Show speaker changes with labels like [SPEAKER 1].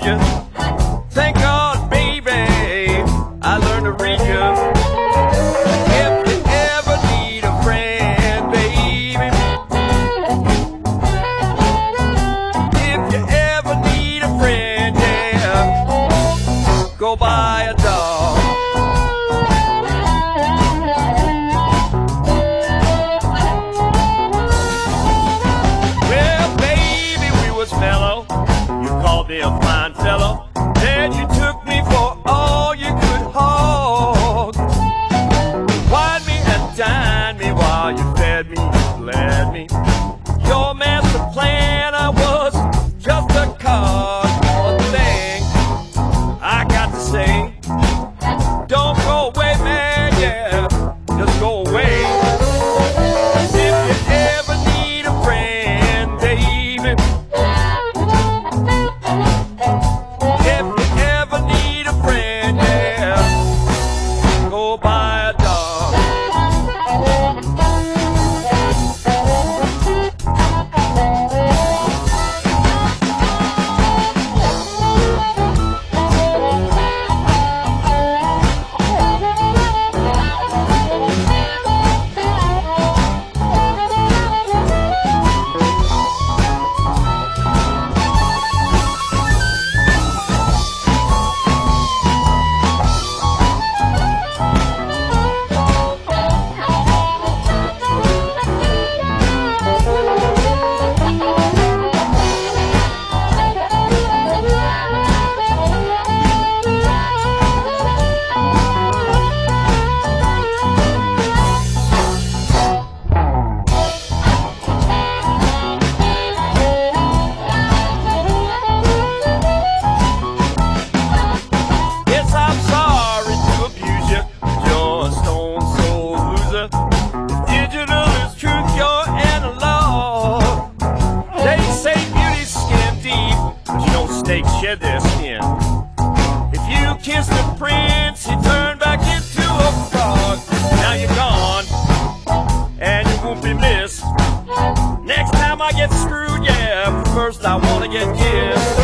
[SPEAKER 1] you. Thank God, baby, I learned to read you. If you ever need a friend, baby, if you ever need a friend, yeah, go buy a dog. Well, baby, we was mellow. You called me a fine fellow. Then you took me for all you could hog. Wined me and dined me while you fed me, bled me. Your master plan, I was just a cog. One thing I got to say, don't go away, man, yeah, just go away. If you ever need a friend, baby, if you ever need a friend, yeah, go buy a dog. Yes, I'm sorry to abuse you, but you're a stone soul loser. Digital is truth, you're analog. They say beauty's skin deep, but you know snakes shed their skin. If you kiss the prince, he turned back into a frog. Now you're gone, and you won't be missed. Next time I get screwed, yeah, first I wanna get kissed.